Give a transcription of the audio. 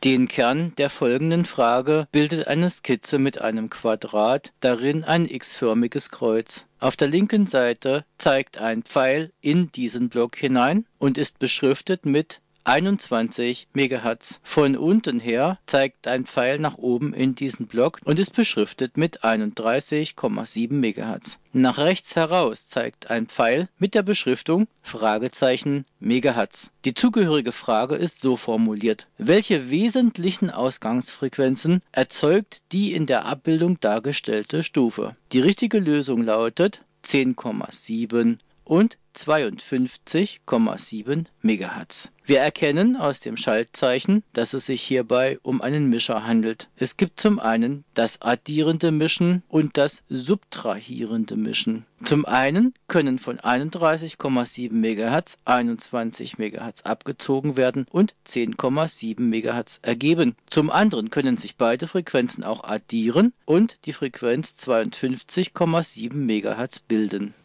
Den Kern der folgenden Frage bildet eine Skizze mit einem Quadrat, darin ein x-förmiges Kreuz. Auf der linken Seite zeigt ein Pfeil in diesen Block hinein und ist beschriftet mit 21 MHz. Von unten her zeigt ein Pfeil nach oben in diesen Block und ist beschriftet mit 31,7 MHz. Nach rechts heraus zeigt ein Pfeil mit der Beschriftung Fragezeichen Megahertz. Die zugehörige Frage ist so formuliert: Welche wesentlichen Ausgangsfrequenzen erzeugt die in der Abbildung dargestellte Stufe? Die richtige Lösung lautet 10,7 und 52,7 MHz. Wir erkennen aus dem Schaltzeichen, dass es sich hierbei um einen Mischer handelt. Es gibt zum einen das addierende Mischen und das subtrahierende Mischen. Zum einen können von 31,7 MHz 21 MHz abgezogen werden und 10,7 MHz ergeben. Zum anderen können sich beide Frequenzen auch addieren und die Frequenz 52,7 MHz bilden.